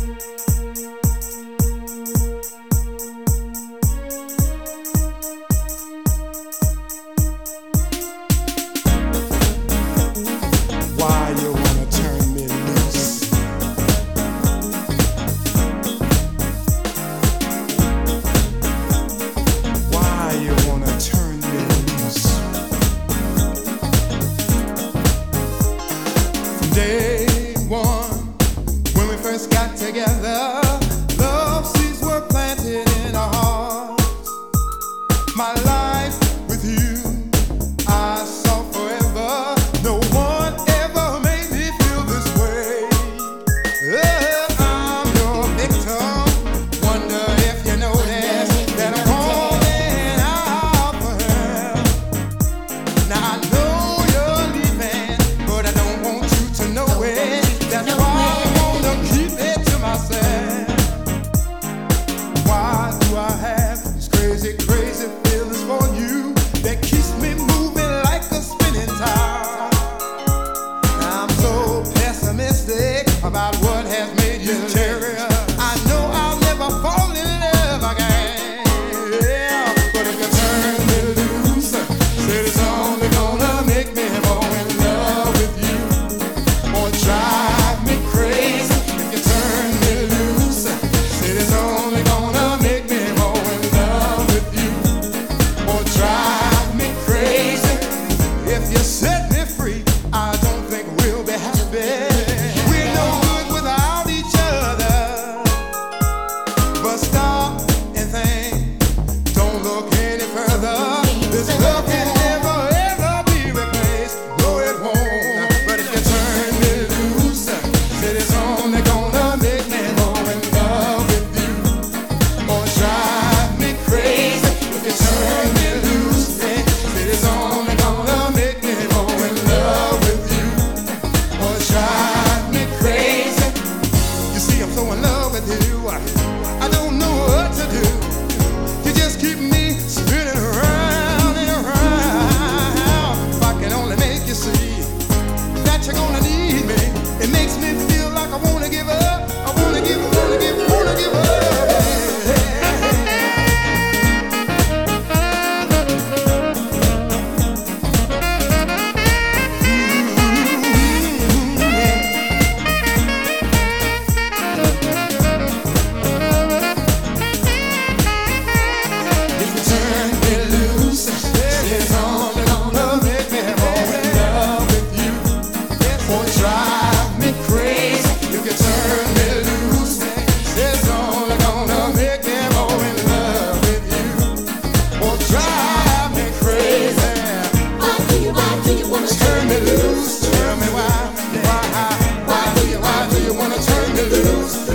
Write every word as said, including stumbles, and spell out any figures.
Day one, when we first got together, love seeds were planted in our hearts. My life with you, I saw forever. No one ever made me feel this way. Oh, I'm your victim. Wonder if you notice that I'm calling out for help. Now I know you're leaving, but I don't want you to know it. That's why I wanna keep it to myself. Why do I have these crazy, crazy feelings for you that keeps me moving like a spinning top? I'm so pessimistic about what has made you terrible. I know I'll never fall in love again. Yeah, but if you turn me loose, said it's only gonna make me more in love with you. Or drive me crazy if you turn me loose. Said it's only gonna make me more in love with you. Or drive me crazy if you set me free. I don't think we'll be happy. We're no good without each other. But stop and think. Don't look any further. This love can never ever be replaced. No, it won't. But if you turn me loose, said it's only gonna make me more in love with you. Or drive me crazy if you turn me loose. Said it's only gonna make me more in love with you. Or drive me crazy. You see, I'm so in love with you. I don't know what to do. You just keep me spinning around and around. If I can only make you see that you're gonna need me, it makes me feel like I wanna give up. I wanna give, wanna give, wanna give up. If you turn me loose, it's only gonna make me more in love with you. Or drive me crazy. If you turn me loose, it's only gonna make me more in love with you. Or drive me crazy. Why do you, why do you wanna Turn me loose. Tell me why, why, why do you, why do you wanna turn me loose?